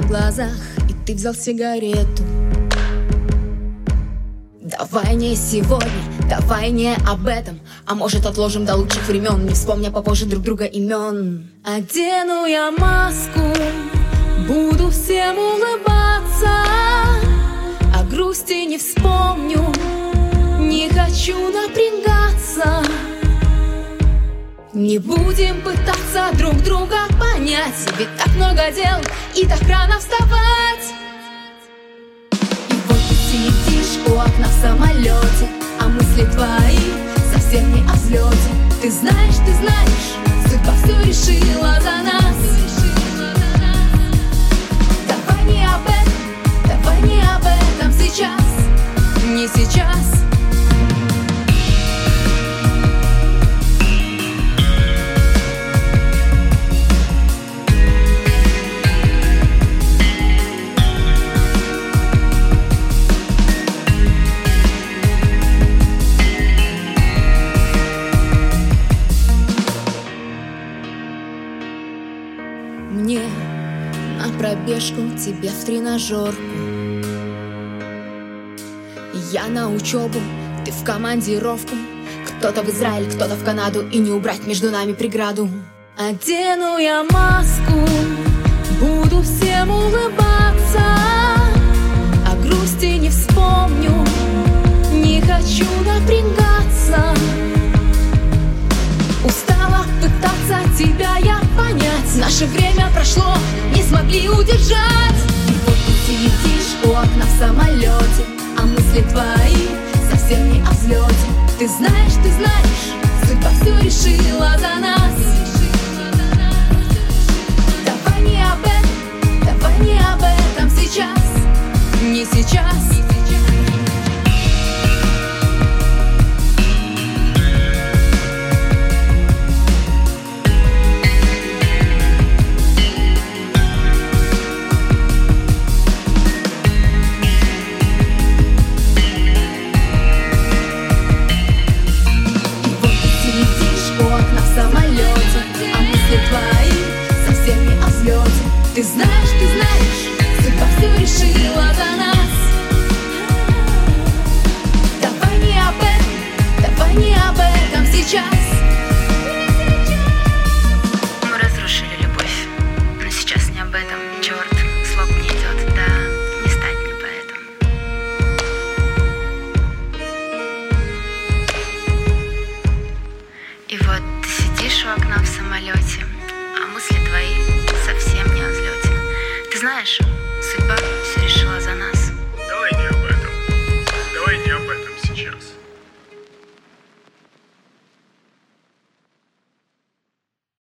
глазах, и ты взял сигарету. Давай не сегодня, давай не об этом, а может отложим до лучших времен, не вспомня попозже друг друга имен. Одену я маску, буду всем улыбаться, о грусти не вспомню, не хочу напрягаться. Не будем пытаться друг друга понять, ведь так много дел и так рано вставать. И вот ты сидишь у окна в самолете, а мысли твои совсем не о взлете. Ты знаешь, судьба все решила за нас. Давай не об этом, давай не об этом сейчас, не сейчас. Мне на пробежку, тебе в тренажерку. Я на учебу, ты в командировку. Кто-то в Израиль, кто-то в Канаду, и не убрать между нами преграду. Одену я маску, буду всем улыбаться, о грусти не вспомню, не хочу напрягаться. Устала пытаться тебя я понять, наше время прошло, не смогли удержать. И вот ты сидишь у окна в самолете, а мысли твои совсем не о взлете. Ты знаешь, судьба все решила за нас. Давай не об этом, давай не об этом сейчас, не сейчас. Ты знаешь, судьба все решила за нас. Давай не об этом сейчас. Мы разрушили любовь, но сейчас не об этом. Черт, слог не идет, да не стать мне поэтому. И вот ты сидишь у окна в самолете, а мысли твои совсем не о взлете. Ты знаешь,